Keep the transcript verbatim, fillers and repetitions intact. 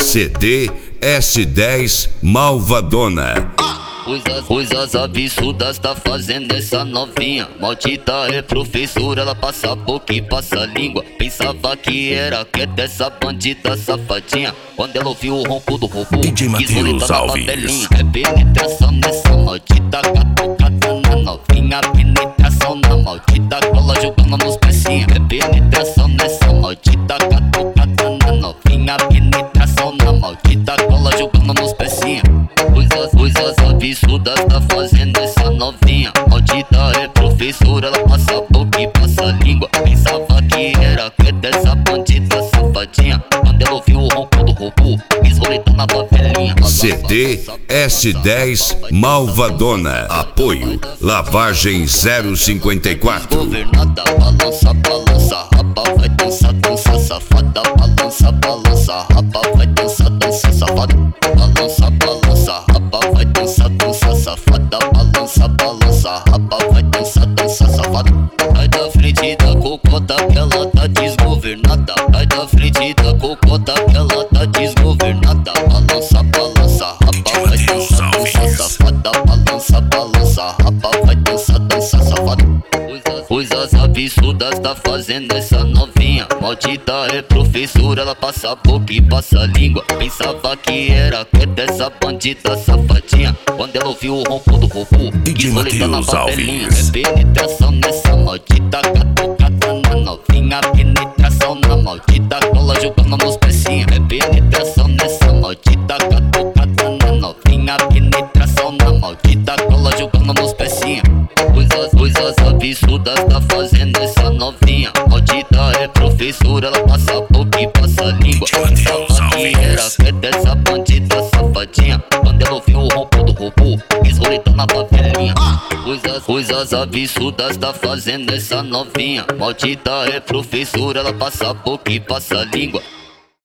C D S dez Malvadona. Coisas, coisas absurdas tá fazendo essa novinha. Maldita é professora, ela passa a boca e passa a língua. Pensava que era quieta essa bandida safadinha. Quando ela ouviu o ronco do robô, D J Matheus Alves. É penetração nessa maldita catucada na novinha. Penetração na maldita cola jogando nos pecinhos. É penetração nessa maldita catucada na novinha. Penetração na maldita cola jogando nos pecinhos. Coisas, coisas absurdas tá fazendo essa novinha. Maldita é professora, ela passa a boca e passa a língua. Pensava que era quieta essa bandida safadinha. Quando ela ouviu o ronco do robô, quis roletar na favelinha. C D S dez Malvadona. Apoio Lavagem zero cinquenta e quatro. Governada, balança, balança, rapa, vai dançar, dança, safada. Balança, balança, rapa, vai dançar, dança, safada. Balança, balança, rapa, vai dançar, dança, safada. Balança, balança, rapa, vai dançar, dança, safada. Sai da frente da cocota que ela tá desgovernada. Sai da frente da cocota que ela tá desgovernada. Balança, balança, rapa, vai dançar, dança, safada. Balança, balança, rapa, vai dançar, dança, safada. Coisas, coisas absurdas tá fazendo essa novinha. Maldita é professora, ela passa a boca e passa a língua. Pensava que era quieta essa bandida safadinha. Quando ela ouviu o ronco do robô, D J Matheus Alves. É penetração nessa maldita catucada na novinha. Penetração na maldita cola jogando nos pecinhos. É penetração nessa maldita catucada na novinha. Penetração na maldita cola jogando nos pecinhos. Coisas, coisas absurdas tá fazendo essa novinha. Maldita é professora, ela passa a boca e passa a língua. Pensava que era quieta essa bandida safadinha. Quando ela ouviu o ronco do robô, quis roletar na favelinha. Coisas, coisas absurdas tá fazendo essa novinha. Maldita é professora, ela passa a boca e passa a língua.